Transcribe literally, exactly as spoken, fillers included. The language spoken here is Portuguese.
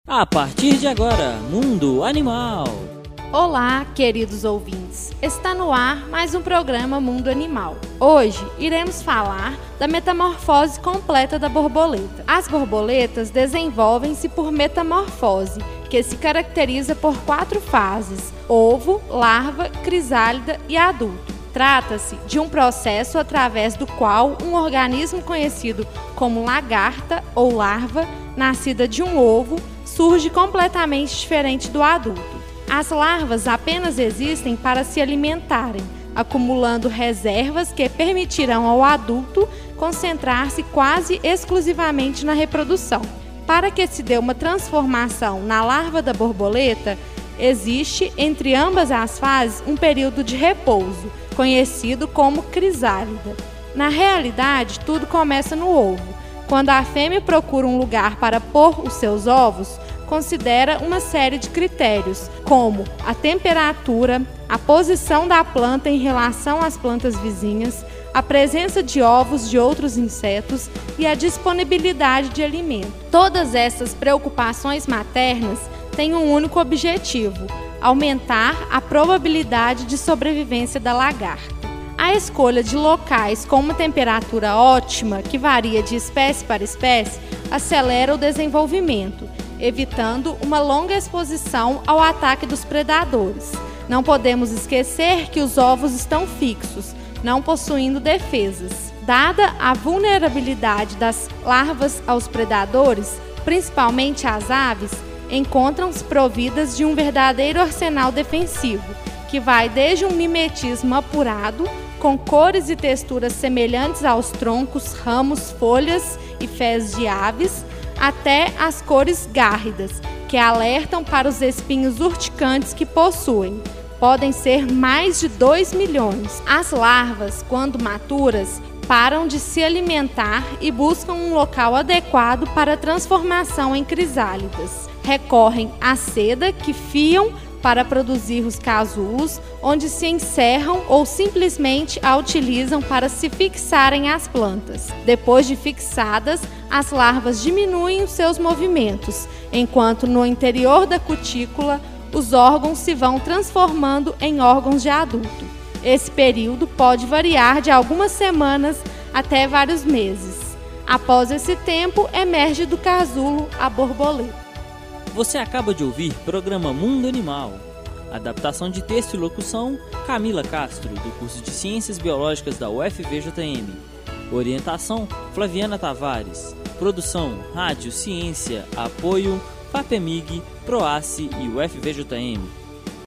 A partir de agora, Mundo Animal. Olá, queridos ouvintes. Está no ar mais um programa Mundo Animal. Hoje iremos falar da metamorfose completa da borboleta. As borboletas desenvolvem-se por metamorfose, que se caracteriza por quatro fases: ovo, larva, crisálida e adulto. Trata-se de um processo através do qual um organismo conhecido como lagarta ou larva, nascida de um ovo, surge completamente diferente do adulto. As larvas apenas existem para se alimentarem, acumulando reservas que permitirão ao adulto concentrar-se quase exclusivamente na reprodução. Para que se dê uma transformação na larva da borboleta, existe entre ambas as fases um período de repouso, conhecido como crisálida. Na realidade, tudo começa no ovo. Quando a fêmea procura um lugar para pôr os seus ovos, considera uma série de critérios, como a temperatura, a posição da planta em relação às plantas vizinhas, a presença de ovos de outros insetos e a disponibilidade de alimento. Todas essas preocupações maternas têm um único objetivo: aumentar a probabilidade de sobrevivência da lagarta. A escolha de locais com uma temperatura ótima, que varia de espécie para espécie, acelera o desenvolvimento, evitando uma longa exposição ao ataque dos predadores. Não podemos esquecer que os ovos estão fixos, não possuindo defesas. Dada a vulnerabilidade das larvas aos predadores, principalmente as aves, encontram-se providas de um verdadeiro arsenal defensivo, que vai desde um mimetismo apurado, com cores e texturas semelhantes aos troncos, ramos, folhas e fezes de aves, até as cores gárridas, que alertam para os espinhos urticantes que possuem. Podem ser mais de dois milhões. As larvas, quando maturas, param de se alimentar e buscam um local adequado para a transformação em crisálidas. Recorrem à seda que fiam para produzir os casulos, onde se encerram ou simplesmente a utilizam para se fixarem às plantas. Depois de fixadas, as larvas diminuem os seus movimentos, enquanto no interior da cutícula os órgãos se vão transformando em órgãos de adulto. Esse período pode variar de algumas semanas até vários meses. Após esse tempo, emerge do casulo a borboleta. Você acaba de ouvir programa Mundo Animal. Adaptação de texto e locução, Camila Castro, do curso de Ciências Biológicas da U F V J M. Orientação, Flaviana Tavares. Produção, Rádio Ciência, Apoio, FAPEMIG, PROACE e U F V J M.